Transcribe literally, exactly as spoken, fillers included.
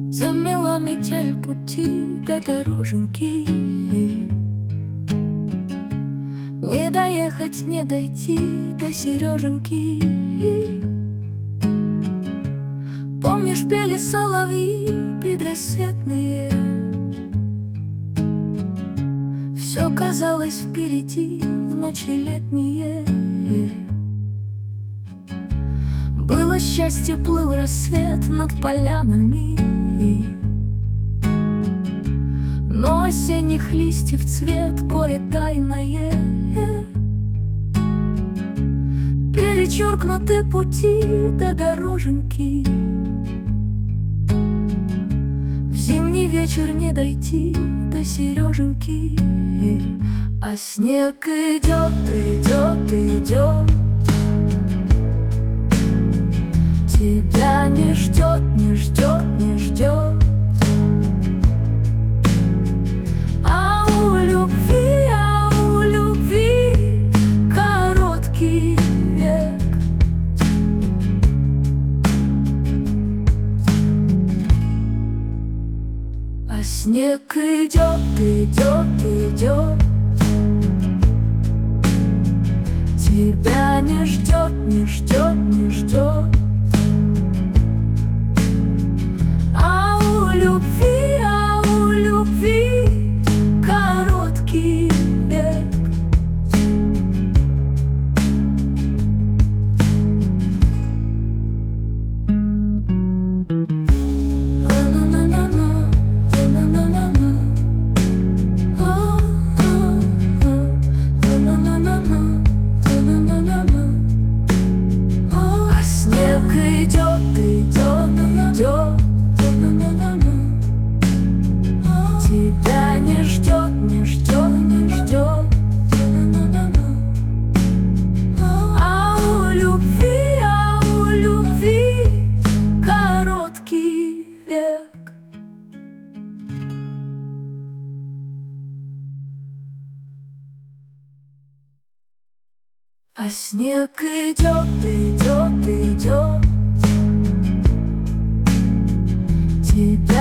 Замела метель пути до дороженьки. Не доехать, не дойти до Сереженьки. Помнишь, пели соловьи предрассветные? Все казалось впереди в ночи летние. Было счастье, плыл рассвет над полянами, но осенних листьев цвет горе тайное. Перечеркнуты пути до дороженьки. В зимний вечер не дойти до Сереженьки. А снег идет, идет, идет, тебя не ждет, не ждет, не ждет. А у любви, а у любви короткий век. А снег идет, идет, идет, тебя не ждет, не ждет, не ждет. А у любви, а у любви короткий век. А снег идет, идет, идет, тебя не ждет, не ждет, не ждет. А у любви, а у любви короткий век. А снег идет, идет, идет, тебя